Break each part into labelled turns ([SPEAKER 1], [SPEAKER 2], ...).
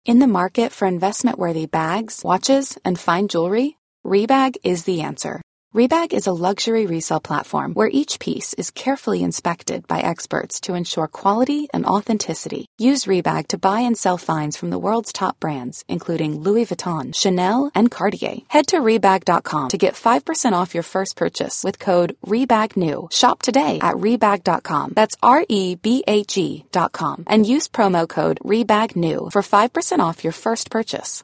[SPEAKER 1] In the market for investment-worthy bags, watches, and fine jewelry, Rebag is the answer. Rebag is a luxury resale platform where each piece is carefully inspected by experts to ensure quality and authenticity. Use Rebag to buy and sell finds from the world's top brands, including Louis Vuitton, Chanel, and Cartier. Head to Rebag.com to get 5% off your first purchase with code REBAGNEW. Shop today at Rebag.com. That's REBAG.com. And use promo code REBAGNEW for 5% off your first purchase.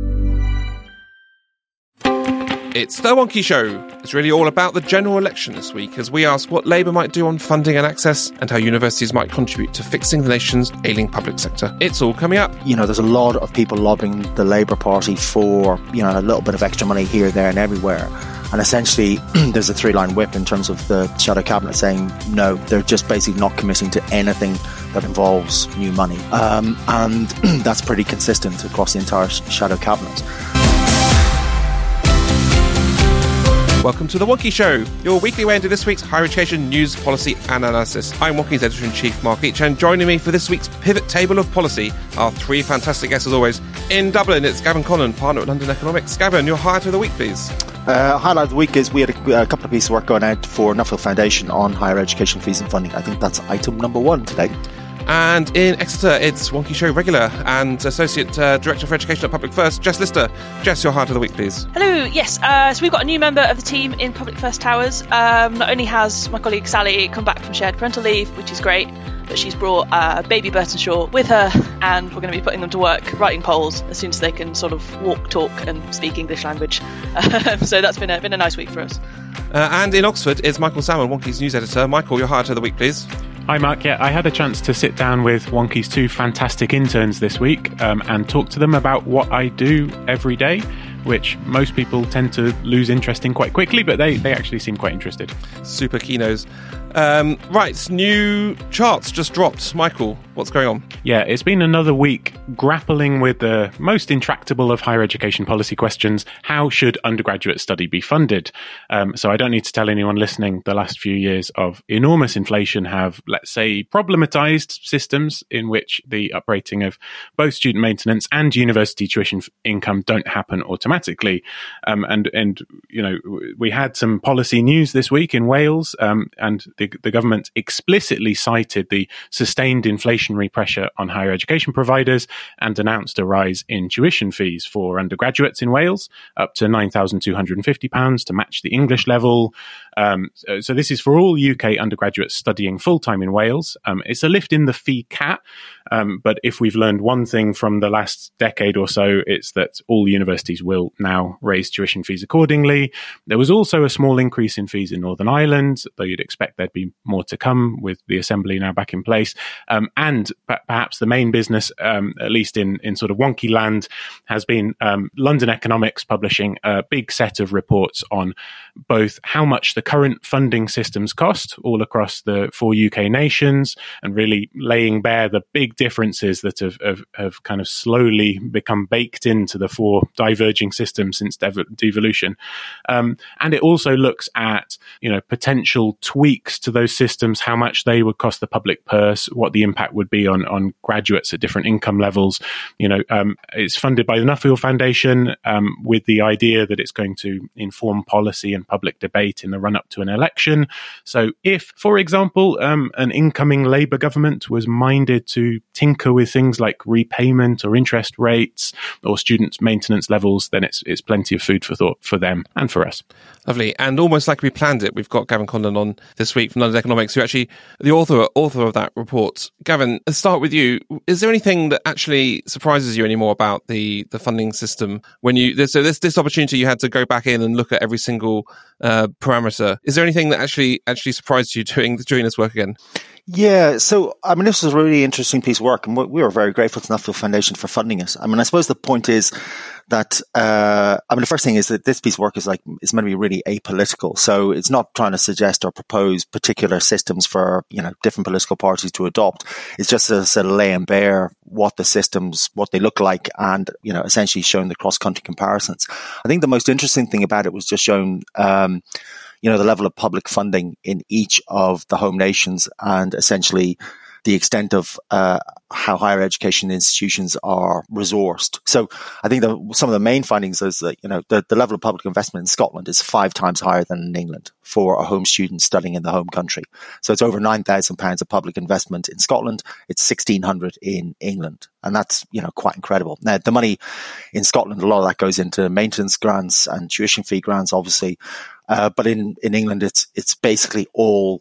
[SPEAKER 2] It's The Wonky Show. It's really all about the general election this week as we ask what Labour might do on funding and access and how universities might contribute to fixing the nation's ailing public sector. It's all coming up.
[SPEAKER 3] There's a lot of people lobbying the Labour Party for, a little bit of extra money here, there and everywhere. And essentially, there's a three-line whip in terms of the Shadow Cabinet saying, no, they're just basically not committing to anything that involves new money. And that's pretty consistent across the entire Shadow Cabinet.
[SPEAKER 2] Welcome to The Wonky Show, your weekly way into this week's higher education news, policy and analysis. I'm Wonky's Editor-in-Chief, Mark Each, and joining me for this week's pivot table of policy are three fantastic guests as always. In Dublin, it's Gavin Conlon, partner at London Economics. Gavin, your highlight of the week, please.
[SPEAKER 3] Highlight of the week is we had a couple of pieces of work going out for Nuffield Foundation on higher education fees and funding. I think that's item number 1 today.
[SPEAKER 2] And in Exeter, it's Wonky Show regular and Associate Director for Education at Public First, Jess Lister. Jess, your highlight of the week, please.
[SPEAKER 4] Hello, yes. So we've got a new member of the team in Public First Towers. Not only has my colleague Sally come back from shared parental leave, which is great, but she's brought baby Burton Shaw with her, and we're going to be putting them to work writing polls as soon as they can sort of walk, talk and speak English language. So that's been a nice week for us.
[SPEAKER 2] And in Oxford, it's Michael Salmon, Wonky's news editor. Michael, your highlight of the week, please.
[SPEAKER 5] Hi Mark, yeah, I had a chance to sit down with Wonky's 2 fantastic interns this week and talk to them about what I do every day, which most people tend to lose interest in quite quickly, but they actually seem quite interested.
[SPEAKER 2] Super keynos. Right, new charts just dropped. Michael, what's going on?
[SPEAKER 5] Yeah, it's been another week grappling with the most intractable of higher education policy questions. How should undergraduate study be funded? So I don't need to tell anyone listening, the last few years of enormous inflation have, let's say, problematized systems in which the uprating of both student maintenance and university tuition income don't happen automatically. And we had some policy news this week in Wales, and the government explicitly cited the sustained inflationary pressure on higher education providers and announced a rise in tuition fees for undergraduates in Wales, up to £9,250 to match the English level. So this is for all UK undergraduates studying full-time in Wales. It's a lift in the fee cap, but if we've learned one thing from the last decade or so, it's that all universities will now raise tuition fees accordingly. There was also a small increase in fees in Northern Ireland, though you'd expect there'd be more to come with the Assembly now back in place. And perhaps the main business, at least in sort of wonky land, has been London Economics publishing a big set of reports on both how much the current funding systems cost all across the 4 UK nations, and really laying bare the big differences that have kind of slowly become baked into the 4 diverging systems since devolution. And it also looks at, potential tweaks to those systems, how much they would cost the public purse, what the impact would be on graduates at different income levels. It's funded by the Nuffield Foundation with the idea that it's going to inform policy and public debate in the run-up to an election. So if, for example, an incoming Labour government was minded to tinker with things like repayment or interest rates or student maintenance levels, then it's plenty of food for thought for them and for us.
[SPEAKER 2] Lovely. And almost like we planned it, we've got Gavin Conlon on this week from London Economics, who actually the author of that report. Gavin, let's start with you. Is there anything that actually surprises you anymore about the funding system when this opportunity you had to go back in and look at every single parameter? Is there anything that actually surprised you doing this work again?
[SPEAKER 3] Yeah, so, this was a really interesting piece of work, and we were very grateful to Nuffield Foundation for funding it. I suppose the point is that, the first thing is that this piece of work is meant to be really apolitical. So it's not trying to suggest or propose particular systems for, different political parties to adopt. It's just to sort of lay bare what the systems, what they look like, and, essentially showing the cross-country comparisons. I think the most interesting thing about it was just showing, the level of public funding in each of the home nations, and essentially the extent of how higher education institutions are resourced. So I think some of the main findings is that, the level of public investment in Scotland is 5 times higher than in England for a home student studying in the home country. So it's over £9,000 of public investment in Scotland. It's 1,600 in England. And that's, quite incredible. Now, the money in Scotland, a lot of that goes into maintenance grants and tuition fee grants, obviously. But in England, it's basically all,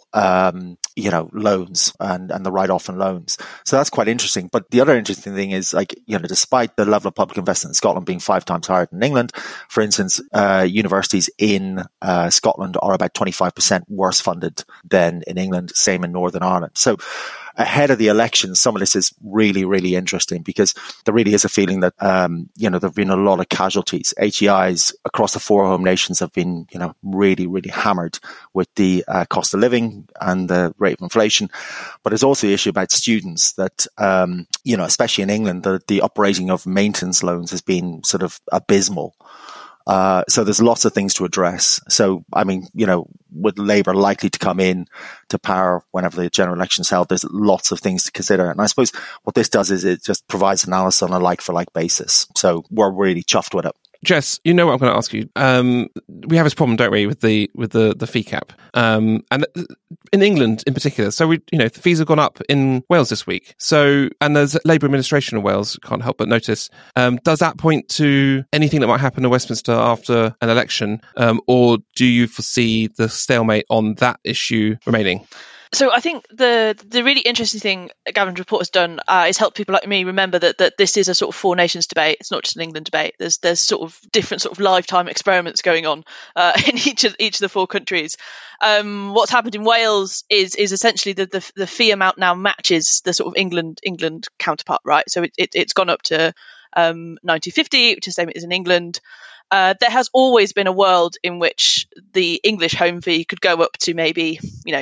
[SPEAKER 3] loans and the write-off and loans. So that's quite interesting. But the other interesting thing is, despite the level of public investment in Scotland being 5 times higher than England, for instance, universities in Scotland are about 25% worse funded than in England, same in Northern Ireland. So ahead of the election, some of this is really, really interesting because there really is a feeling that, there have been a lot of casualties. HEIs across the 4 home nations have been, really, really hammered with the cost of living and the rate of inflation. But there's also the issue about students that, especially in England, the uprating of maintenance loans has been sort of abysmal. So there's lots of things to address. So, with Labour likely to come in to power whenever the general election is held, there's lots of things to consider. And I suppose what this does is it just provides analysis on a like-for-like basis. So we're really chuffed with it.
[SPEAKER 2] Jess, you know what I'm going to ask you. We have this problem, don't we, with the fee cap, and in England in particular. So the fees have gone up in Wales this week. So, and there's Labour administration in Wales. Can't help but notice. Does that point to anything that might happen in Westminster after an election, or do you foresee the stalemate on that issue remaining?
[SPEAKER 4] So I think the really interesting thing Gavin's report has done is help people like me remember that this is a sort of 4 nations debate. It's not just an England debate. There's sort of different sort of lifetime experiments going on in each of the 4 countries. What's happened in Wales is essentially the fee amount now matches the sort of England counterpart, right? So it's gone up to 90.50, which is the same as in England. There has always been a world in which the English home fee could go up to maybe,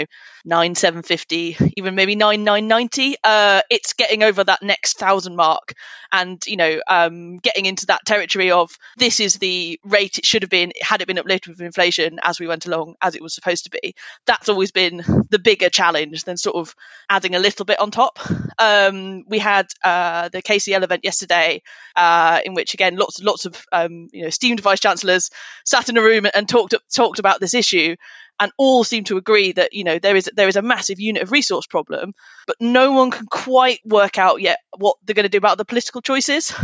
[SPEAKER 4] 9,750, even maybe 9,990. It's getting over that next 1,000 mark and, getting into that territory of this is the rate it should have been had it been uplifted with inflation as we went along, as it was supposed to be. That's always been the bigger challenge than sort of adding a little bit on top. We had the KCL event yesterday, in which, again, lots of esteemed vice chancellors sat in a room and talked about this issue, and all seem to agree that there is a massive unit of resource problem, but no one can quite work out yet what they're going to do about the political choices.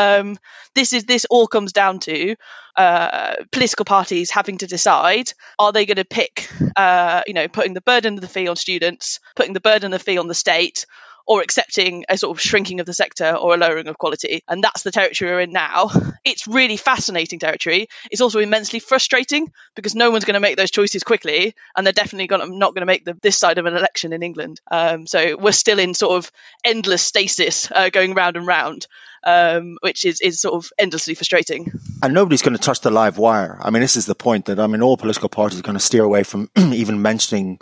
[SPEAKER 4] This all comes down to political parties having to decide: are they going to pick putting the burden of the fee on students, putting the burden of the fee on the state, or accepting a sort of shrinking of the sector or a lowering of quality? And that's the territory we're in now. It's really fascinating territory. It's also immensely frustrating because no one's going to make those choices quickly, and they're definitely not going to make this side of an election in England. So we're still in sort of endless stasis, going round and round, which is sort of endlessly frustrating.
[SPEAKER 3] And nobody's going to touch the live wire. I mean, this is the point that, all political parties are going to steer away from even mentioning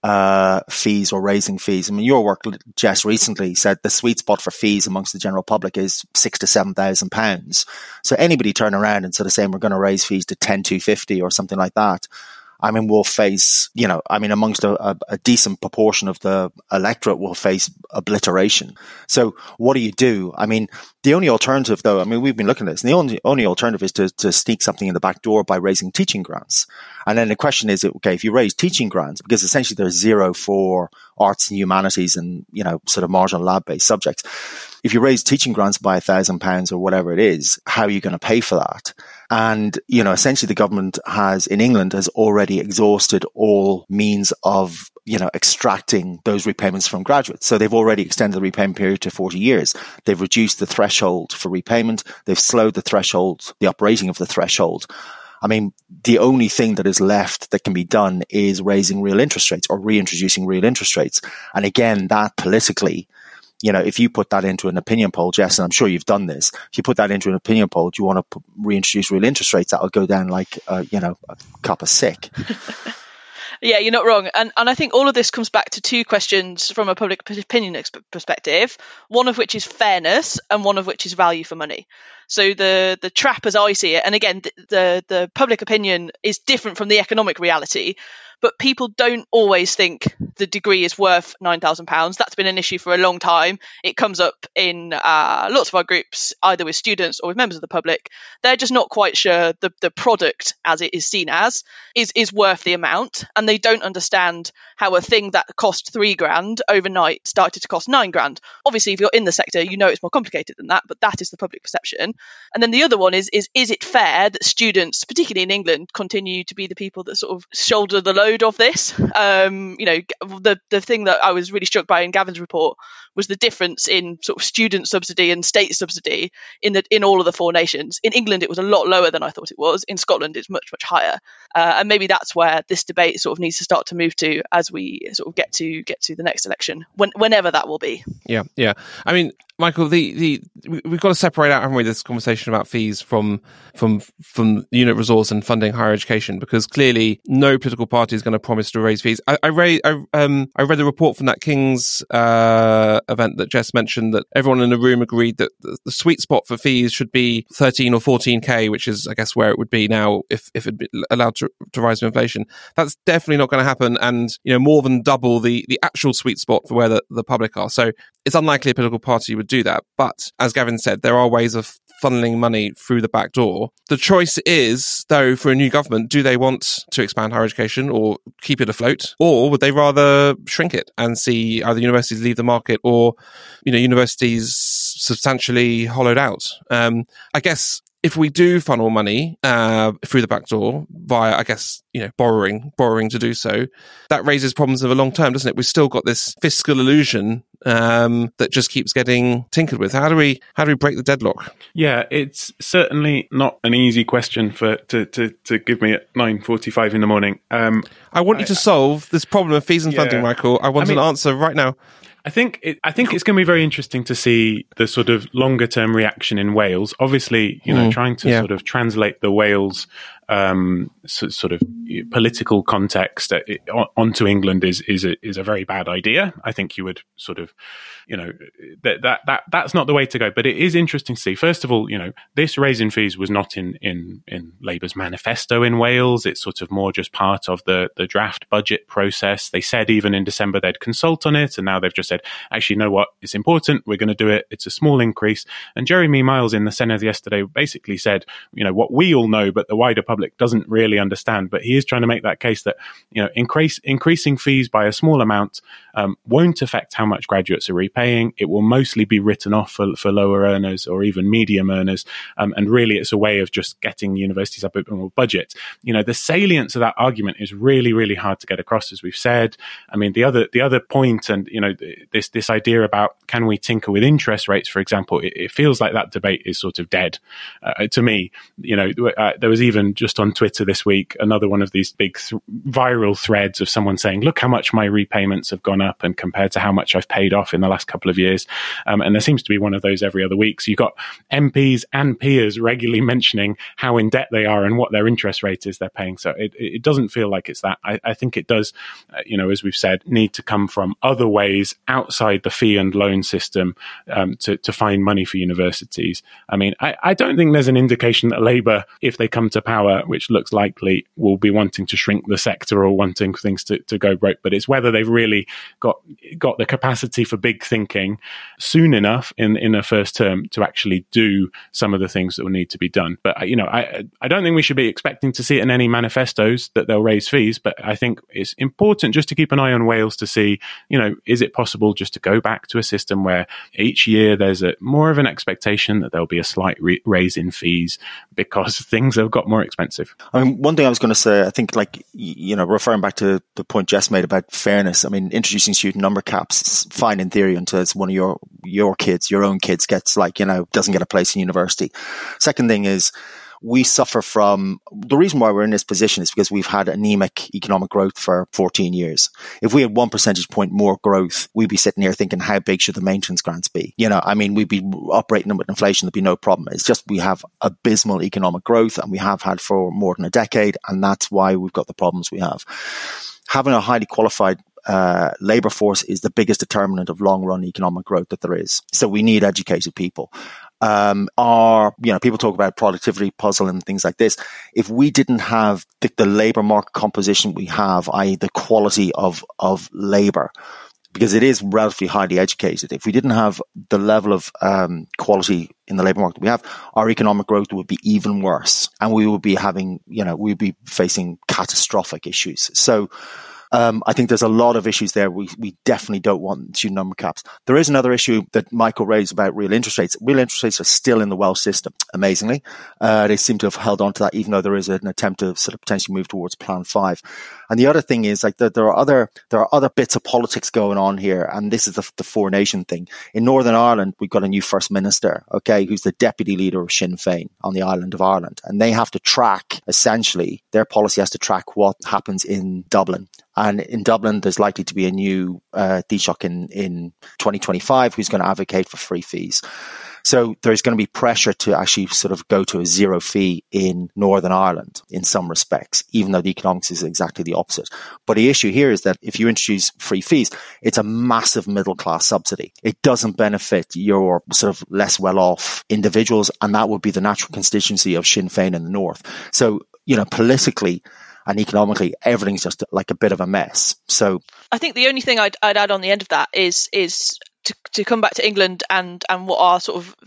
[SPEAKER 3] fees or raising fees. I mean, your work, Jess, recently said the sweet spot for fees amongst the general public is £6,000 to £7,000. So anybody turn around and sort of saying we're going to raise fees to 10,250 or something like that, we'll face, amongst a decent proportion of the electorate will face obliteration. So what do you do? The only alternative, though, we've been looking at this, and the only alternative is to sneak something in the back door by raising teaching grants. And then the question is, okay, if you raise teaching grants, because essentially there's 0 for arts and humanities and, sort of marginal lab-based subjects. If you raise teaching grants by £1,000 or whatever it is, how are you going to pay for that? And, essentially the government in England has already exhausted all means of, extracting those repayments from graduates. So they've already extended the repayment period to 40 years. They've reduced the threshold for repayment. They've slowed the uprating of the threshold. The only thing that is left that can be done is raising real interest rates or reintroducing real interest rates. And again, that politically, if you put that into an opinion poll, Jess, and I'm sure you've done this, if you put that into an opinion poll, do you want to reintroduce real interest rates? That'll go down like, a cup of sick.
[SPEAKER 4] Yeah, you're not wrong. And I think all of this comes back to 2 questions from a public opinion perspective, one of which is fairness and one of which is value for money. So the trap as I see it, and again, the public opinion is different from the economic reality, but people don't always think the degree is worth £9,000. That's been an issue for a long time. It comes up in lots of our groups, either with students or with members of the public. They're just not quite sure the product, as it is seen as, is worth the amount, and they don't understand how a thing that cost £3,000 overnight started to cost £9,000. Obviously, if you're in the sector, you know it's more complicated than that, but that is the public perception. And then the other one is it fair that students, particularly in England, continue to be the people that sort of shoulder the load of this? The thing that I was really struck by in Gavin's report was the difference in sort of student subsidy and state subsidy in all of the four nations. In England, it was a lot lower than I thought it was. In Scotland, it's much, much higher. And maybe that's where this debate sort of needs to start to move to as we sort of get to the next election, whenever that will be.
[SPEAKER 2] Yeah. I mean, Michael, we've got to separate out, haven't we, this conversation about fees from unit resource and funding higher education, because clearly no political party is going to promise to raise fees. I read the report from that King's event that Jess mentioned, that everyone in the room agreed that the sweet spot for fees should be 13 or 14k, which is, I guess, where it would be now if it'd be allowed to rise with inflation. That's definitely not going to happen, and more than double the actual sweet spot for where the public are. So it's unlikely a political party would do that. But as Gavin said, there are ways of funneling money through the back door. The choice is, though, for a new government, do they want to expand higher education or keep it afloat? Or would they rather shrink it and see either universities leave the market or, universities substantially hollowed out? I guess if we do funnel money through the back door via, I guess, borrowing to do so, that raises problems of a long term, doesn't it? We've still got this fiscal illusion that just keeps getting tinkered with. How do we break the deadlock?
[SPEAKER 5] Yeah, it's certainly not an easy question to give me at 9:45 in the morning.
[SPEAKER 2] I want you to solve this problem of fees and funding, Michael. I want an answer right now.
[SPEAKER 5] I think it's going to be very interesting to see the sort of longer term reaction in Wales. Obviously, trying to sort of translate the Wales sort of political context onto England is a very bad idea. I think you would sort of, that's not the way to go. But it is interesting to see. First of all, this raise in fees was not in Labour's manifesto in Wales. It's sort of more just part of the draft budget process. They said even in December they'd consult on it, and now they've just said, actually, you know what? It's important. We're going to do it. It's a small increase. And Jeremy Miles in the Senedd yesterday basically said, what we all know, but the wider public doesn't really understand. But he is trying to make that case that, increasing fees by a small amount won't affect how much graduates are repaying. It will mostly be written off for lower earners or even medium earners. And really, it's a way of just getting universities up a bit more budget. The salience of that argument is really, really hard to get across, as we've said. I mean, the other point, and, this idea about can we tinker with interest rates, for example, it feels like that debate is sort of dead to me. There was even just on Twitter this week another one of these big viral threads of someone saying, look how much my repayments have gone up and compared to how much I've paid off in the last couple of years. And there seems to be one of those every other week. So you've got MPs and peers regularly mentioning how in debt they are and what their interest rate is they're paying. So it doesn't feel like it's that. I think it does, as we've said, need to come from other ways outside the fee and loan system to find money for universities. I mean, I don't think there's an indication that Labour, if they come to power, which looks likely, will be wanting to shrink the sector or wanting things to go broke. But it's whether they've really got the capacity for big thinking soon enough in a first term to actually do some of the things that will need to be done. But, I don't think we should be expecting to see it in any manifestos that they'll raise fees. But I think it's important just to keep an eye on Wales to see, is it possible just to go back to a system where each year there's more of an expectation that there'll be a slight raise in fees because things have got more expensive.
[SPEAKER 3] I mean, one thing I was going to say, I think, referring back to the point Jess made about fairness, I mean, introducing student number caps, fine in theory until it's one of your kids, your own kids gets doesn't get a place in university. Second thing is, we suffer from the reason why we're in this position is because we've had anemic economic growth for 14 years. If we had 1 percentage point more growth, we'd be sitting here thinking, how big should the maintenance grants be? We'd be operating them with inflation. There'd be no problem. It's just we have abysmal economic growth, and we have had for more than a decade. And that's why we've got the problems we have. Having a highly qualified labour force is the biggest determinant of long-run economic growth that there is. So we need educated people. people talk about productivity puzzle and things like this. If we didn't have the labour market composition we have, i.e. the quality of labour, because it is relatively highly educated, if we didn't have the level of quality in the labour market we have, our economic growth would be even worse, and we would be we'd be facing catastrophic issues. So I think there's a lot of issues there. We definitely don't want student number caps. There is another issue that Michael raised about real interest rates. Real interest rates are still in the Welsh system, amazingly. They seem to have held on to that, even though there is an attempt to sort of potentially move towards Plan 5. And the other thing is, like, there are other bits of politics going on here, and this is the Four Nation thing. In Northern Ireland, we've got a new First Minister, okay, who's the deputy leader of Sinn Féin on the island of Ireland, and they have to track, essentially, their policy has to track what happens in Dublin. And in Dublin, there's likely to be a new Taoiseach in 2025 who's going to advocate for free fees. So there's going to be pressure to actually sort of go to a zero fee in Northern Ireland in some respects, even though the economics is exactly the opposite. But the issue here is that if you introduce free fees, it's a massive middle class subsidy. It doesn't benefit your sort of less well off individuals, and that would be the natural constituency of Sinn Féin in the north. So, politically and economically, everything's just like a bit of a mess. So
[SPEAKER 4] I think the only thing I'd add on the end of that is to come back to England and what our sort of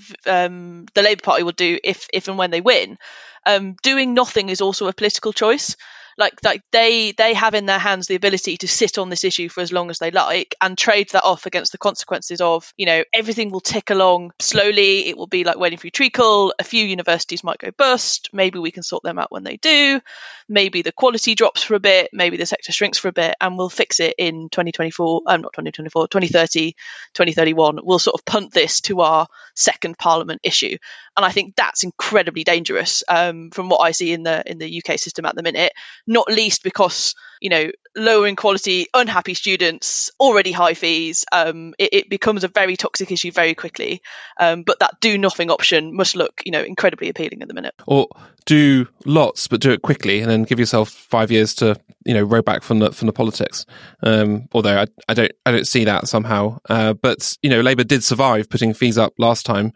[SPEAKER 4] the Labour Party will do if and when they win. Doing nothing is also a political choice. Like they have in their hands the ability to sit on this issue for as long as they like and trade that off against the consequences of, everything will tick along slowly. It will be like waiting for your treacle. A few universities might go bust. Maybe we can sort them out when they do. Maybe the quality drops for a bit. Maybe the sector shrinks for a bit, and we'll fix it in 2024. Not 2024, 2030, 2031. We'll sort of punt this to our second Parliament issue. And I think that's incredibly dangerous from what I see in the UK system at the minute. Not least because, lowering quality, unhappy students, already high fees, it becomes a very toxic issue very quickly. But that do nothing option must look, incredibly appealing at the minute.
[SPEAKER 2] Or do lots, but do it quickly, and then give yourself 5 years to, row back from the politics. Although I don't see that somehow. But Labour did survive putting fees up last time,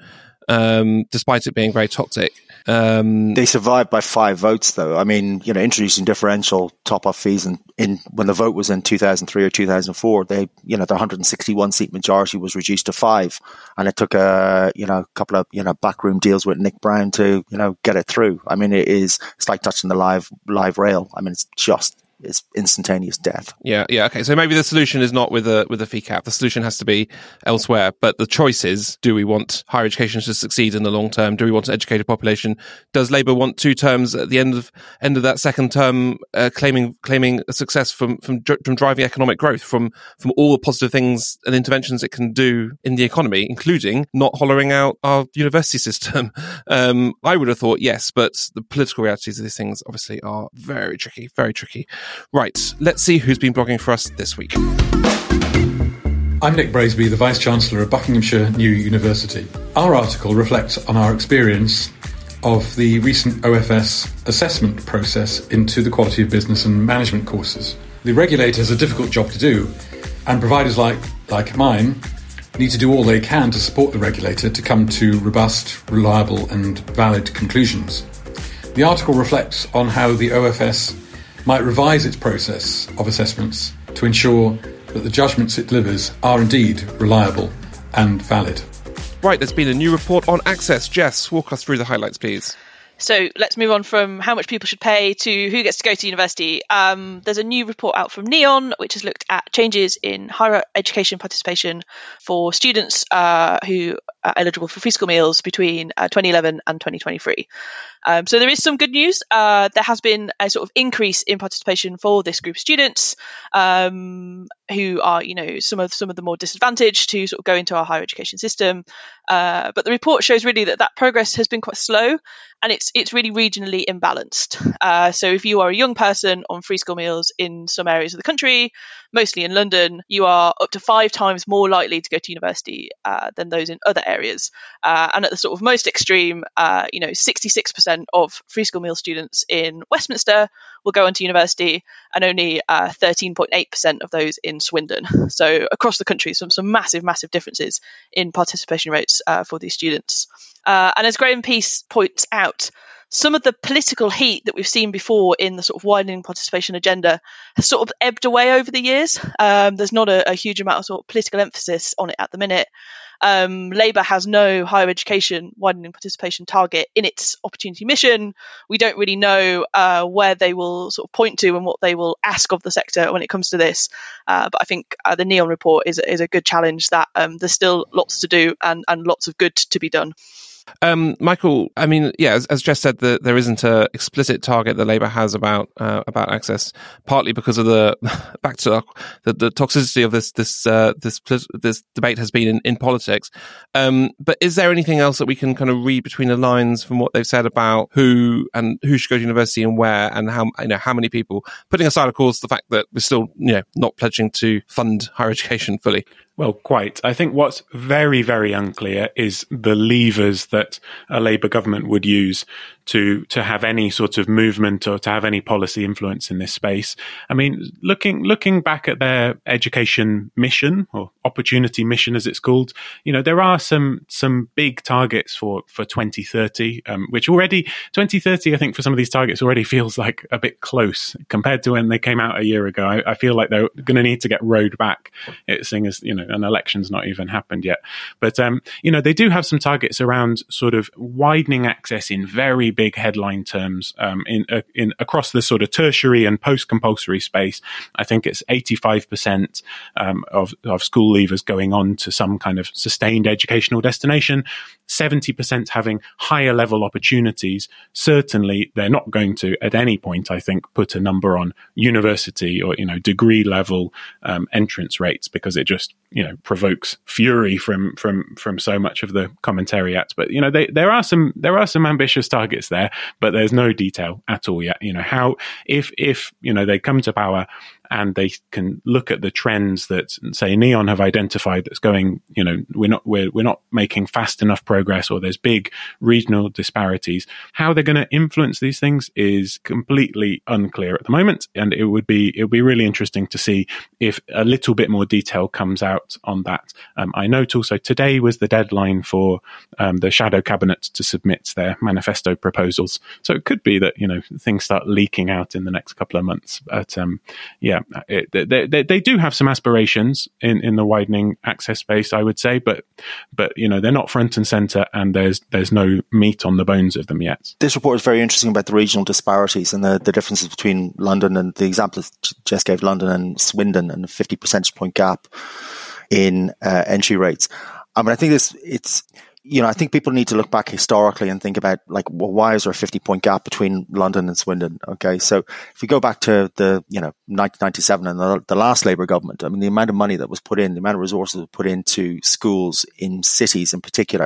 [SPEAKER 2] despite it being very toxic.
[SPEAKER 3] They survived by 5 votes, though. I mean, introducing differential top-up fees in when the vote was in 2003 or 2004, their 161 seat majority was reduced to 5, and it took a couple of backroom deals with Nick Brown to get it through. I mean, it's like touching the live rail. I mean, it's instantaneous death.
[SPEAKER 2] Yeah. Okay. So maybe the solution is not with a fee cap. The solution has to be elsewhere. But the choice is: do we want higher education to succeed in the long term? Do we want an educated population? Does Labour want 2 terms at the end of that second term, claiming a success from driving economic growth, from all the positive things and interventions it can do in the economy, including not hollowing out our university system? I would have thought yes, but the political realities of these things obviously are very tricky, very tricky. Right, let's see who's been blogging for us this week.
[SPEAKER 6] I'm Nick Braisby, the Vice-Chancellor of Buckinghamshire New University. Our article reflects on our experience of the recent OFS assessment process into the Quality of Business and Management courses. The regulator has a difficult job to do, and providers like mine need to do all they can to support the regulator to come to robust, reliable and valid conclusions. The article reflects on how the OFS might revise its process of assessments to ensure that the judgments it delivers are indeed reliable and valid.
[SPEAKER 2] Right, there's been a new report on access. Jess, walk us through the highlights, please.
[SPEAKER 4] So let's move on from how much people should pay to who gets to go to university. There's a new report out from NEON, which has looked at changes in higher education participation for students who are eligible for free school meals between 2011 and 2023. So there is some good news. There has been a sort of increase in participation for this group of students who are, some of the more disadvantaged to sort of go into our higher education system. But the report shows really that progress has been quite slow, and it's really regionally imbalanced. So if you are a young person on free school meals in some areas of the country, mostly in London, you are up to 5 times more likely to go to university than those in other areas. And at the sort of most extreme, 66% of free school meal students in Westminster will go on to university, and only 13.8% of those in Swindon. So across the country, some massive differences in participation rates for these students. And as Graham Peace points out, some of the political heat that we've seen before in the sort of widening participation agenda has sort of ebbed away over the years. There's not a huge amount of sort of political emphasis on it at the minute. Labour has no higher education widening participation target in its opportunity mission. We don't really know where they will sort of point to and what they will ask of the sector when it comes to this. But I think the NEON report is a good challenge that there's still lots to do and lots of good to be done.
[SPEAKER 2] Michael, I mean, yeah, as Jess said, there isn't an explicit target that Labour has about access, partly because of the toxicity of this debate has been in politics. But is there anything else that we can kind of read between the lines from what they've said about who should go to university and where, and how many people? Putting aside, of course, the fact that we're still not pledging to fund higher education fully.
[SPEAKER 5] Well, quite. I think what's very, very unclear is the levers that a Labour government would use to have any sort of movement or to have any policy influence in this space. I mean, looking back at their education mission, or opportunity mission as it's called, there are some big targets for 2030, which already 2030, I think for some of these targets already feels like a bit close compared to when they came out a year ago. I feel like they're going to need to get rowed back, seeing as, an election's not even happened yet. But, they do have some targets around sort of widening access in very big headline terms in across the sort of tertiary and post-compulsory space. I think it's 85% of school leavers going on to some kind of sustained educational destination, 70% having higher level opportunities. Certainly, they're not going to, at any point, I think, put a number on university or, degree level entrance rates, because it just, provokes fury from so much of the commentariat. But, there are some ambitious targets there, but there's no detail at all yet. How, if they come to power and they can look at the trends that, say, NEON have identified that's going, we're not making fast enough progress, or there's big regional disparities. How they're going to influence these things is completely unclear at the moment, and it would be really interesting to see if a little bit more detail comes out on that. I note also today was the deadline for the shadow cabinet to submit their manifesto proposals, so it could be that things start leaking out in the next couple of months. But they do have some aspirations in the widening access space, I would say, but they're not front and center, and there's no meat on the bones of them yet.
[SPEAKER 3] This report is very interesting about the regional disparities and the differences between London, and the example Jess gave, London and Swindon, and a 50 percentage point gap in entry rates. I mean, I think I think people need to look back historically and think about, why is there a 50-point gap between London and Swindon? Okay, so if we go back to the 1997 and the last Labour government, I mean, the amount of money that was put in, the amount of resources that were put into schools in cities in particular,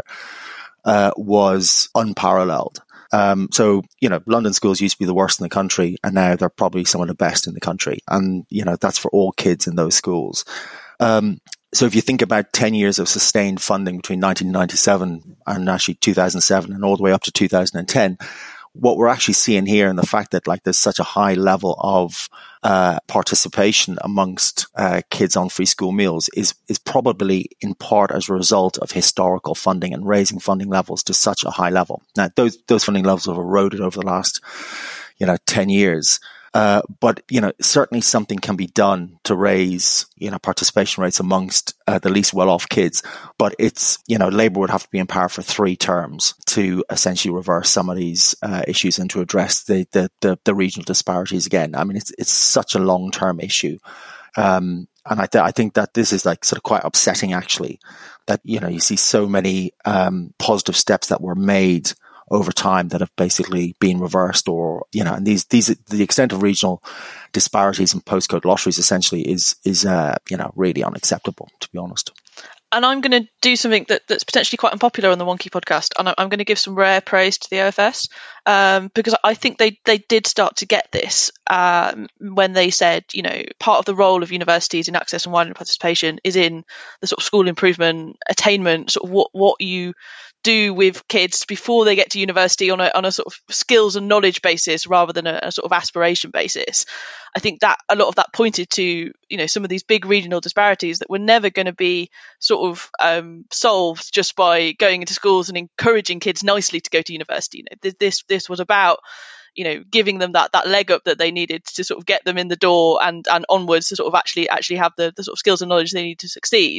[SPEAKER 3] was unparalleled. So London schools used to be the worst in the country, and now they're probably some of the best in the country, and that's for all kids in those schools. So if you think about 10 years of sustained funding between 1997 and actually 2007 and all the way up to 2010, what we're actually seeing here, and the fact that there's such a high level of participation amongst kids on free school meals is probably in part as a result of historical funding and raising funding levels to such a high level. Now, those funding levels have eroded over the last 10 years. But certainly something can be done to raise, participation rates amongst the least well-off kids. But it's, Labour would have to be in power for 3 terms to essentially reverse some of these issues and to address the regional disparities again. I mean, it's such a long-term issue. And I think that this is sort of quite upsetting, actually, that, you see so many positive steps that were made over time that have basically been reversed, or and these the extent of regional disparities and postcode lotteries essentially is really unacceptable, to be honest.
[SPEAKER 4] And I'm going to do something that's potentially quite unpopular on the Wonky podcast, and I'm going to give some rare praise to the OFS, because I think they did start to get this when they said, part of the role of universities in access and widening participation is in the sort of school improvement, attainment, sort of what you do with kids before they get to university on a sort of skills and knowledge basis rather than a sort of aspiration basis. I think that a lot of that pointed to some of these big regional disparities that were never going to be sort of solved just by going into schools and encouraging kids nicely to go to university. This was about giving them that leg up that they needed to sort of get them in the door and onwards to sort of actually have the sort of skills and knowledge they need to succeed.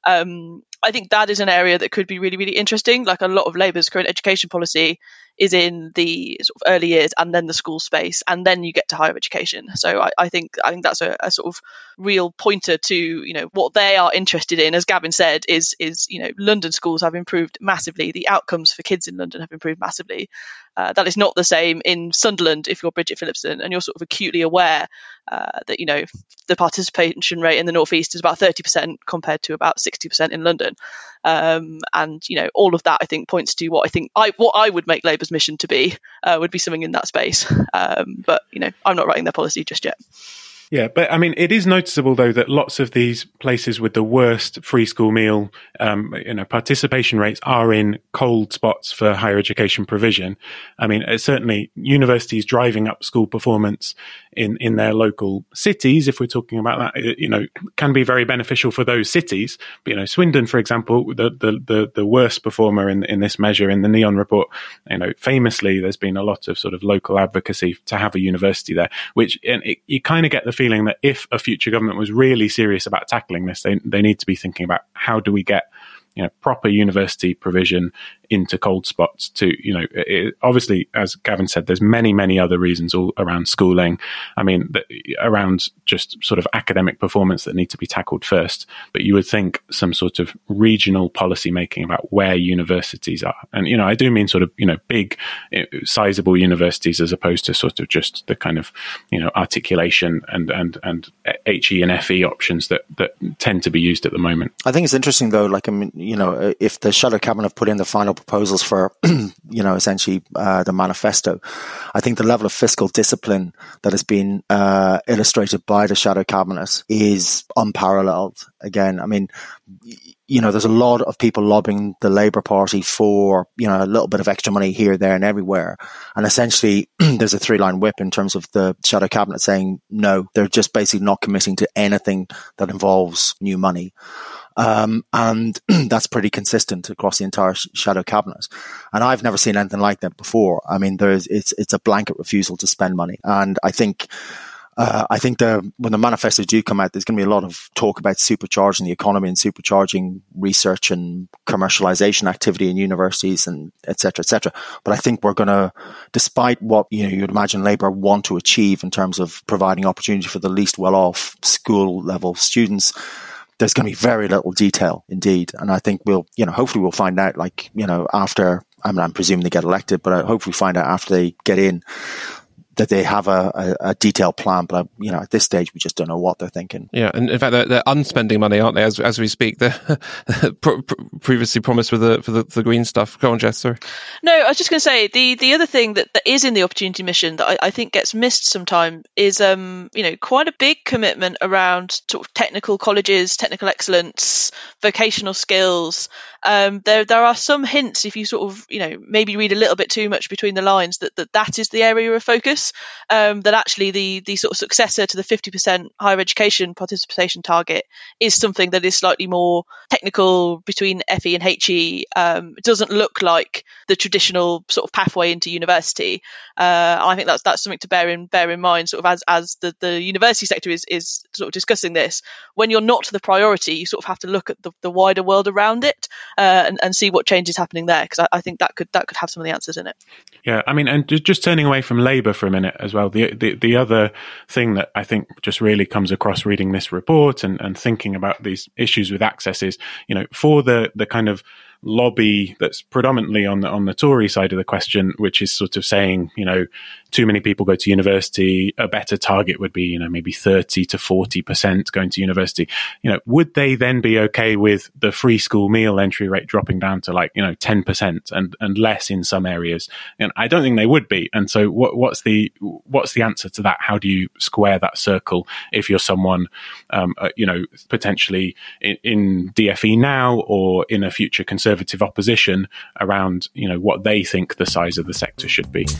[SPEAKER 4] I think that is an area that could be really, really interesting. Like a lot of Labour's current education policy is in the sort of early years and then the school space, and then you get to higher education. So I think that's a sort of real pointer to what they are interested in. As Gavin said, is London schools have improved massively. The outcomes for kids in London have improved massively. That is not the same in Sunderland if you're Bridget Phillipson and you're sort of acutely aware that the participation rate in the North East is about 30% compared to about 60% in London. And all of that I think points to what I would make Labour's mission to be would be something in that space. But I'm not writing their policy just yet.
[SPEAKER 5] Yeah, but I mean, it is noticeable though that lots of these places with the worst free school meal, participation rates are in cold spots for higher education provision. I mean, certainly universities driving up school performance in their local cities, if we're talking about that, can be very beneficial for those cities. But, Swindon, for example, the worst performer in this measure in the Neon report, famously, there's been a lot of sort of local advocacy to have a university there, you kind of get the feeling that if a future government was really serious about tackling this, they need to be thinking about how do we get proper university provision into cold spots to, obviously, as Gavin said, there's many, many other reasons all around schooling. I mean, around just sort of academic performance that need to be tackled first. But you would think some sort of regional policy making about where universities are. And, I do mean sort of, big, sizable universities as opposed to sort of just the kind of, articulation and HE and FE options that tend to be used at the moment.
[SPEAKER 3] I think it's interesting though, if the Shadow Cabinet have put in the final proposals for, essentially the manifesto, I think the level of fiscal discipline that has been illustrated by the Shadow Cabinet is unparalleled. Again, I mean, there's a lot of people lobbying the Labour Party for, a little bit of extra money here, there and everywhere. And essentially there's a 3-line whip in terms of the Shadow Cabinet saying, no, they're just basically not committing to anything that involves new money. And that's pretty consistent across the entire Shadow Cabinet. And I've never seen anything like that before. I mean, it's a blanket refusal to spend money. And I think when the manifestos do come out, there's going to be a lot of talk about supercharging the economy and supercharging research and commercialization activity in universities and et cetera, et cetera. But I think we're going to, despite what you'd imagine Labour want to achieve in terms of providing opportunity for the least well-off school level students, there's going to be very little detail indeed. And I think hopefully we'll find out after, I'm presuming they get elected, but I hopefully find out after they get in that they have a detailed plan, but at this stage we just don't know what they're thinking.
[SPEAKER 2] Yeah, and in fact they're unspending money, aren't they? As we speak, they're previously promised for the green stuff. Go on, Jess. Sorry.
[SPEAKER 4] No, I was just going to say the other thing that is in the Opportunity Mission that I think gets missed sometimes is quite a big commitment around sort of technical colleges, technical excellence, vocational skills. There are some hints if you sort of maybe read a little bit too much between the lines that is the area of focus. That actually the sort of successor to the 50% higher education participation target is something that is slightly more technical between FE and HE. It doesn't look like the traditional sort of pathway into university. I think that's something to bear in mind, sort of as the university sector is sort of discussing this. When you're not the priority, you sort of have to look at the wider world around it and see what change is happening there, because I think that could have some of the answers in it.
[SPEAKER 5] Yeah, I mean, and just turning away from Labour for a minute as well, the other thing that I think just really comes across reading this report and thinking about these issues with access is, for the kind of lobby that's predominantly on the Tory side of the question, which is sort of saying, too many people go to university. A better target would be, maybe 30 to 40% going to university. Would they then be okay with the free school meal entry rate dropping down to 10% and less in some areas? And I don't think they would be. And so what's the answer to that? How do you square that circle if you're someone, potentially in DFE now or in a future Conservative opposition around, what they think the size of the sector should be?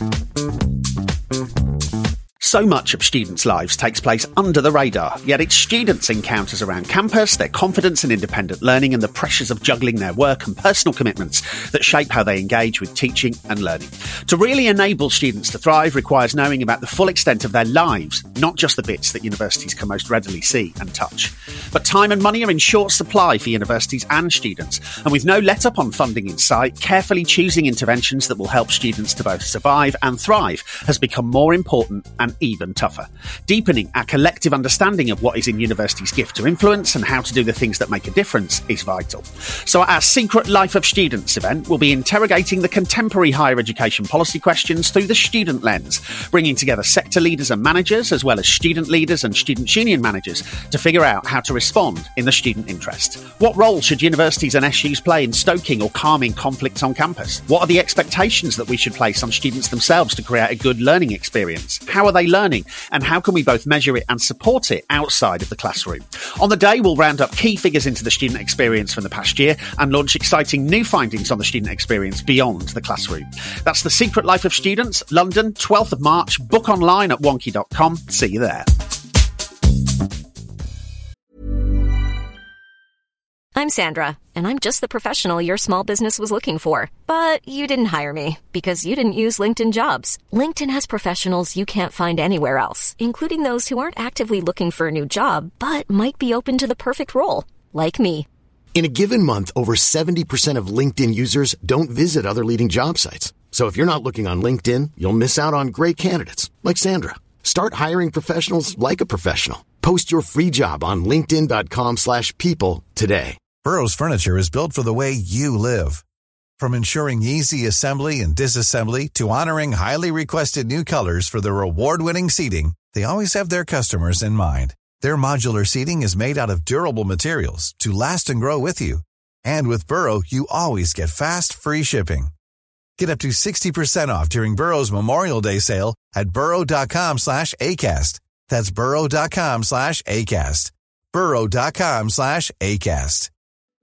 [SPEAKER 7] So much of students' lives takes place under the radar, yet it's students' encounters around campus, their confidence in independent learning and the pressures of juggling their work and personal commitments that shape how they engage with teaching and learning. To really enable students to thrive requires knowing about the full extent of their lives, not just the bits that universities can most readily see and touch. But time and money are in short supply for universities and students, and with no let-up on funding in sight, carefully choosing interventions that will help students to both survive and thrive has become more important and even tougher. Deepening our collective understanding of what is in university's gift to influence and how to do the things that make a difference is vital. So our Secret Life of Students event will be interrogating the contemporary higher education policy questions through the student lens, bringing together sector leaders and managers, as well as student leaders and student union managers, to figure out how to respond in the student interest. What role should universities and SUs play in stoking or calming conflicts on campus? What are the expectations that we should place on students themselves to create a good learning experience? How are they learning, and how can we both measure it and support it outside of the classroom? On the day, we'll round up key figures into the student experience from the past year and launch exciting new findings on the student experience beyond the classroom. That's The Secret Life of Students, London, 12th of March. Book online at wonky.com. See you there.
[SPEAKER 8] I'm Sandra, and I'm just the professional your small business was looking for. But you didn't hire me because you didn't use LinkedIn Jobs. LinkedIn has professionals you can't find anywhere else, including those who aren't actively looking for a new job, but might be open to the perfect role, like me.
[SPEAKER 9] In a given month, over 70% of LinkedIn users don't visit other leading job sites. So if you're not looking on LinkedIn, you'll miss out on great candidates, like Sandra. Start hiring professionals like a professional. Post your free job on linkedin.com/people today.
[SPEAKER 10] Burrow's furniture is built for the way you live. From ensuring easy assembly and disassembly to honoring highly requested new colors for their award-winning seating, they always have their customers in mind. Their modular seating is made out of durable materials to last and grow with you. And with Burrow, you always get fast, free shipping. Get up to 60% off during Burrow's Memorial Day sale at burrow.com/ACAST. That's burrow.com/ACAST. burrow.com/ACAST.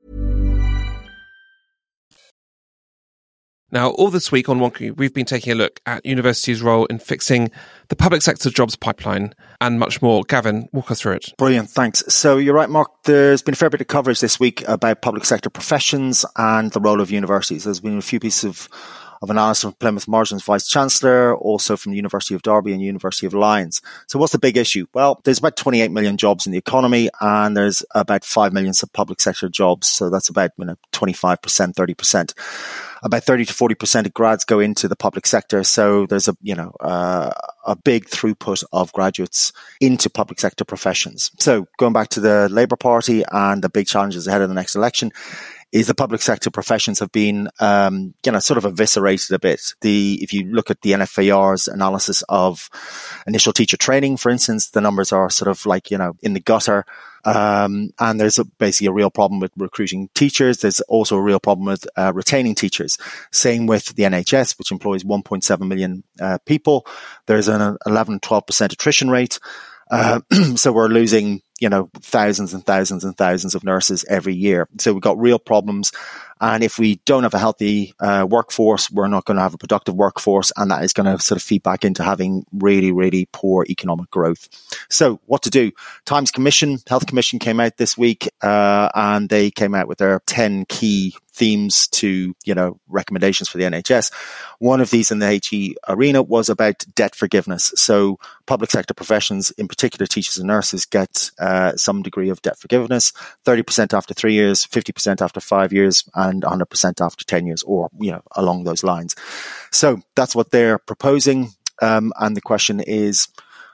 [SPEAKER 2] Now, all this week on Wonky, we've been taking a look at universities' role in fixing the public sector jobs pipeline and much more. Gavin, walk us through it.
[SPEAKER 3] Brilliant, thanks. So you're right, Mark. There's been a fair bit of coverage this week about public sector professions and the role of universities. There's been a few pieces of analysis from Plymouth Margin's Vice-Chancellor, also from the University of Derby and University of Lions. So what's the big issue? Well, there's about 28 million jobs in the economy, and there's about 5 million public sector jobs. So that's about 25%, 30%. About 30 to 40% of grads go into the public sector. So there's a big throughput of graduates into public sector professions. So going back to the Labour Party and the big challenges ahead of the next election, is the public sector professions have been, sort of eviscerated a bit. If you look at the NFAR's analysis of initial teacher training, for instance, the numbers are sort of in the gutter. And there's basically a real problem with recruiting teachers. There's also a real problem with retaining teachers. Same with the NHS, which employs 1.7 million people. There's an 11-12% attrition rate. So we're losing, thousands and thousands and thousands of nurses every year. So we've got real problems. And if we don't have a healthy workforce, we're not going to have a productive workforce. And that is going to sort of feed back into having really, really poor economic growth. So what to do? Health Commission came out this week, and they came out with their 10 key themes to, recommendations for the NHS. One of these in the HE arena was about debt forgiveness. So public sector professions, in particular teachers and nurses, get some degree of debt forgiveness, 30% after 3 years, 50% after 5 years, and 100% after 10 years, or, along those lines. So that's what they're proposing. And the question is,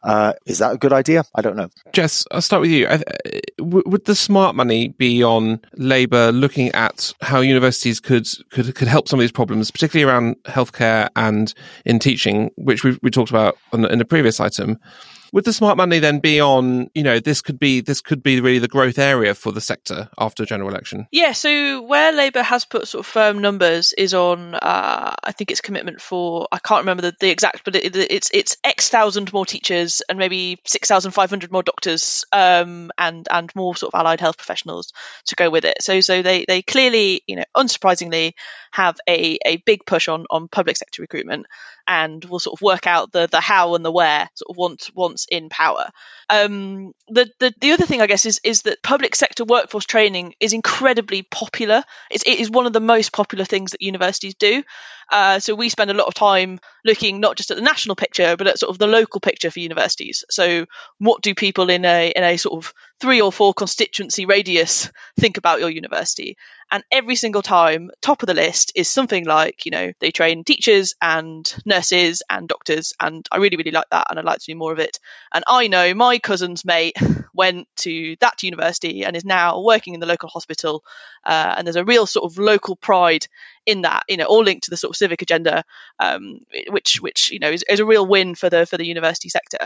[SPEAKER 3] Is that a good idea? I don't know.
[SPEAKER 2] Jess, I'll start with you. Would the smart money be on Labour looking at how universities could help some of these problems, particularly around healthcare and in teaching, which we talked about in the previous item? Would the smart money then be on, this could be really the growth area for the sector after a general election?
[SPEAKER 4] Yeah, so where Labour has put sort of firm numbers is on, I think it's commitment for, I can't remember the exact, but it's X thousand more teachers and maybe 6,500 more doctors and more sort of allied health professionals to go with it. So they clearly, unsurprisingly, have a big push on public sector recruitment, and will sort of work out the how and the where sort of once in power. The other thing, I guess, is that public sector workforce training is incredibly popular. It is one of the most popular things that universities do. So we spend a lot of time looking not just at the national picture, but at sort of the local picture for universities. So what do people in a sort of 3 or 4 constituency radius think about your university? And every single time, top of the list is something like, they train teachers and nurses and doctors. And I really, really like that. And I'd like to do more of it. And I know my cousin's mate went to that university and is now working in the local hospital. And there's a real sort of local pride in that, all linked to the sort of civic agenda, which is a real win for the university sector.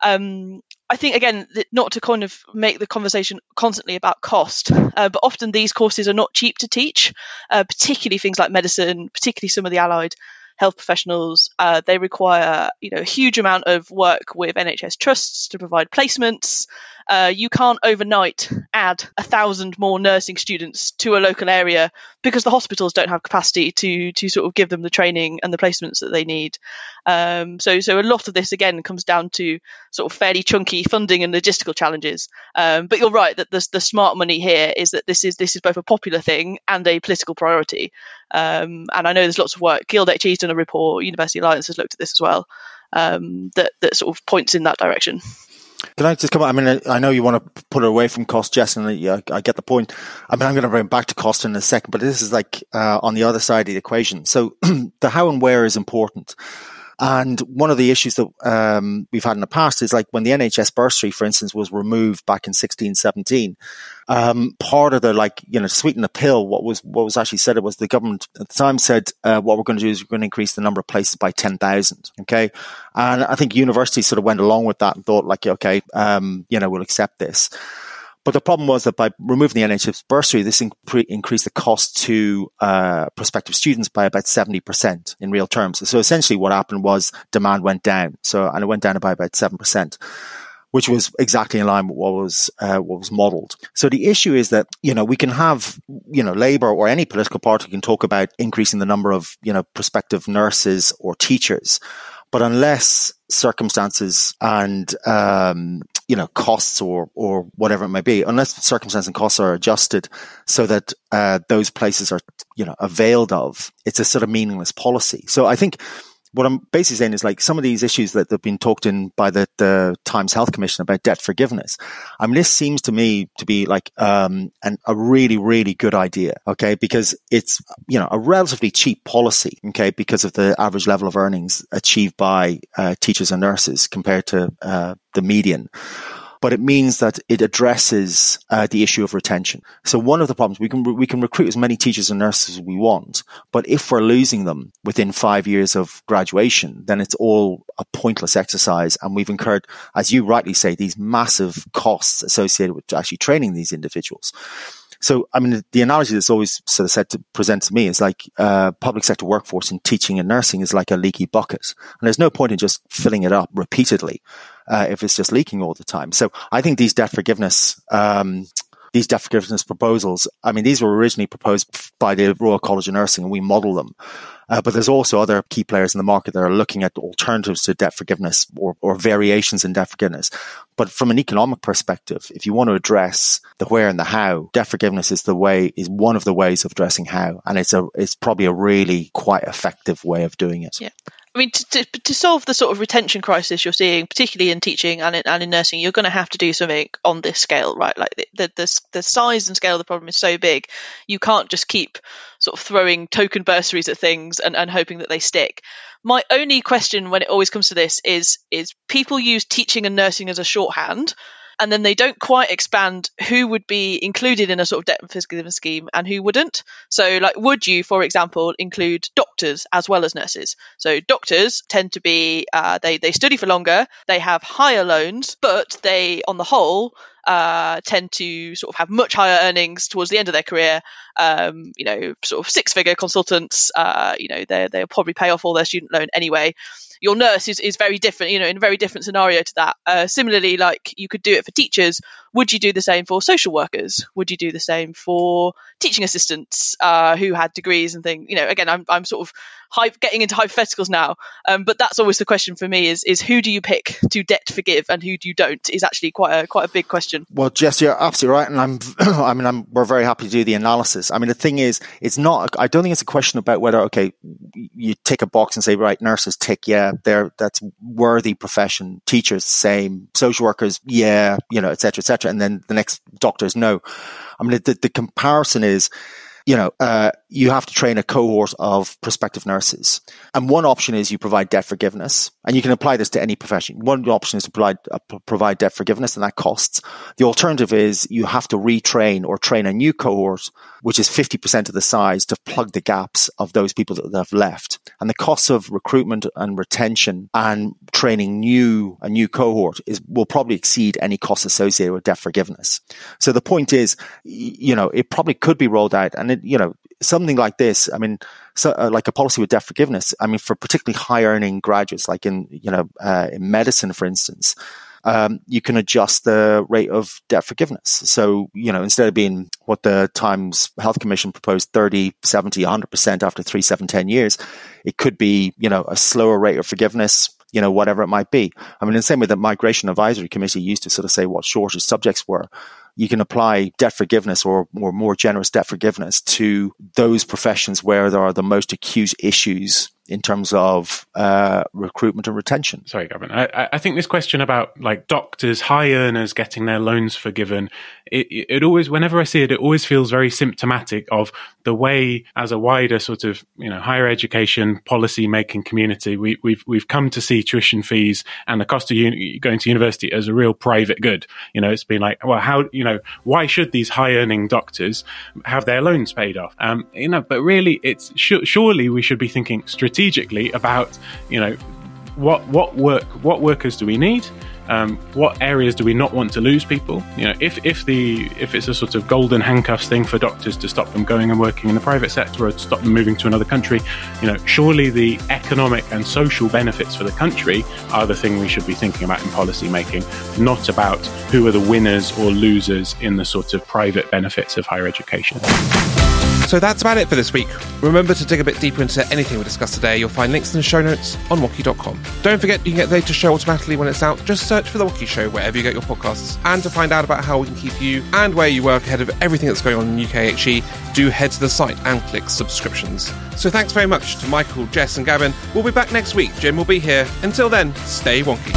[SPEAKER 4] I think, again, not to kind of make the conversation constantly about cost, but often these courses are not cheap to teach, particularly things like medicine, particularly some of the allied health professionals. They require, a huge amount of work with NHS trusts to provide placements. You can't overnight add 1,000 more nursing students to a local area because the hospitals don't have capacity to sort of give them the training and the placements that they need. So a lot of this, again, comes down to sort of fairly chunky funding and logistical challenges. But you're right that the smart money here is that this is both a popular thing and a political priority. And I know there's lots of work. Guild HE's done a report. University Alliance has looked at this as well. That sort of points in that direction.
[SPEAKER 3] Can I just come on? I mean, I know you want to put it away from cost, Jess, and I get the point. I mean, I'm going to bring back to cost in a second, but this is like on the other side of the equation. So the how and where is important. And one of the issues that we've had in the past is like when the NHS bursary, for instance, was removed back in 16-17, part of the to sweeten the pill, what was actually said, it was the government at the time said, what we're going to do is we're going to increase the number of places by 10,000. Okay. And I think universities sort of went along with that and thought okay, we'll accept this. But the problem was that by removing the NHS bursary, this increased the cost to prospective students by about 70% in real terms. So essentially what happened was demand went down. And it went down by about 7%, which was exactly in line with what was modelled. So the issue is that, we can have, Labour or any political party can talk about increasing the number of, prospective nurses or teachers. But unless circumstances and, costs or whatever it may be, unless circumstances and costs are adjusted so that those places are, availed of, it's a sort of meaningless policy. So I think what I'm basically saying is like some of these issues that have been talked in by the Times Health Commission about debt forgiveness. I mean, this seems to me to be like a really, really good idea, okay? Because it's, a relatively cheap policy, okay? Because of the average level of earnings achieved by teachers and nurses compared to the median. But it means that it addresses the issue of retention. So one of the problems, we can recruit as many teachers and nurses as we want, but if we're losing them within 5 years of graduation, then it's all a pointless exercise. And we've incurred, as you rightly say, these massive costs associated with actually training these individuals. So, I mean, the analogy that's always sort of said to present to me is like public sector workforce in teaching and nursing is like a leaky bucket. And there's no point in just filling it up repeatedly if it's just leaking all the time. So I think these debt forgiveness proposals, I mean, these were originally proposed by the Royal College of Nursing and we model them. But there's also other key players in the market that are looking at alternatives to debt forgiveness or variations in debt forgiveness. But from an economic perspective, if you want to address the where and the how, debt forgiveness is one of the ways of addressing how. And it's probably a really quite effective way of doing it.
[SPEAKER 4] Yeah. I mean, to solve the sort of retention crisis you're seeing, particularly in teaching and in nursing, you're going to have to do something on this scale, right? Like the size and scale of the problem is so big, you can't just keep sort of throwing token bursaries at things and hoping that they stick. My only question when it always comes to this is people use teaching and nursing as a shorthand, and then they don't quite expand who would be included in a sort of debt and forgiveness scheme and who wouldn't. So, like, would you, for example, include doctors as well as nurses? So doctors tend to be, they study for longer, they have higher loans, but they, on the whole, tend to sort of have much higher earnings towards the end of their career. Sort of six-figure consultants, they'll probably pay off all their student loan anyway. Your nurse is very different, in a very different scenario to that. Similarly, like, you could do it for teachers. Would you do the same for social workers? Would you do the same for teaching assistants who had degrees and things? Again, I'm sort of getting into hypotheticals now, but that's always the question for me: is who do you pick to debt forgive and who do you don't? Is actually quite a big question.
[SPEAKER 3] Well, Jess, you're absolutely right, and we're very happy to do the analysis. I mean, the thing is, it's not. I don't think it's a question about whether you tick a box and say, right, nurses tick, yeah, that's worthy profession. Teachers, same. Social workers, yeah, et cetera, et cetera. And then the next doctors, no. I mean, the comparison is, you have to train a cohort of prospective nurses. And one option is you provide debt forgiveness. And you can apply this to any profession. One option is to provide debt forgiveness, and that costs. The alternative is you have to retrain or train a new cohort, which is 50% of the size, to plug the gaps of those people that have left. And the costs of recruitment and retention and training a new cohort will probably exceed any costs associated with debt forgiveness. So the point is, it probably could be rolled out, and something like this, I mean, like a policy with debt forgiveness, I mean, for particularly high earning graduates, like in medicine, for instance, you can adjust the rate of debt forgiveness. So, instead of being what the Times Health Commission proposed, 30, 70, 100% after 3, 7, 10 years, it could be, a slower rate of forgiveness, whatever it might be. I mean, in the same way that Migration Advisory Committee used to sort of say what shortage subjects were, you can apply debt forgiveness or more generous debt forgiveness to those professions where there are the most acute issues in terms of recruitment and retention.
[SPEAKER 5] Sorry, Gavin. I think this question about like doctors, high earners getting their loans forgiven, it always, whenever I see it, it always feels very symptomatic of the way, as a wider sort of higher education policy making community, we've come to see tuition fees and the cost of going to university as a real private good. It's been like, well, why should these high earning doctors have their loans paid off? But really, it's surely we should be thinking strategically about, what workers do we need? What areas do we not want to lose people? If it's a sort of golden handcuffs thing for doctors to stop them going and working in the private sector or to stop them moving to another country, surely the economic and social benefits for the country are the thing we should be thinking about in policy making, not about who are the winners or losers in the sort of private benefits of higher education.
[SPEAKER 2] So that's about it for this week. Remember to dig a bit deeper into anything we discussed today. You'll find links in the show notes on Woki.com. Don't forget you can get the latest show automatically when it's out. Just search for The Woki Show wherever you get your podcasts. And to find out about how we can keep you and where you work ahead of everything that's going on in UKHE, do head to the site and click subscriptions. So thanks very much to Michael, Jess and Gavin. We'll be back next week. Jim will be here. Until then, stay wonky.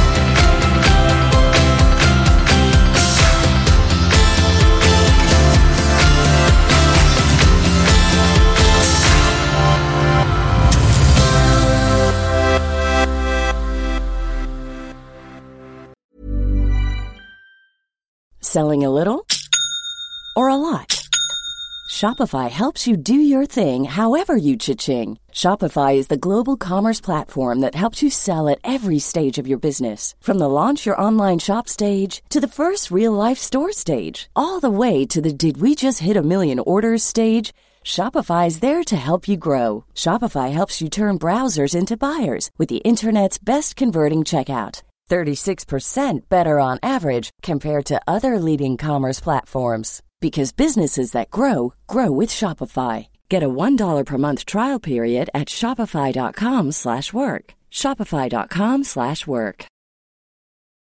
[SPEAKER 11] Selling a little or a lot? Shopify helps you do your thing however you cha-ching. Shopify is the global commerce platform that helps you sell at every stage of your business. From the launch your online shop stage to the first real-life store stage, all the way to the did we just hit a million orders stage. Shopify is there to help you grow. Shopify helps you turn browsers into buyers with the internet's best converting checkout. 36% better on average compared to other leading commerce platforms. Because businesses that grow, grow with Shopify. Get a $1 per month trial period at shopify.com/work. Shopify.com/work.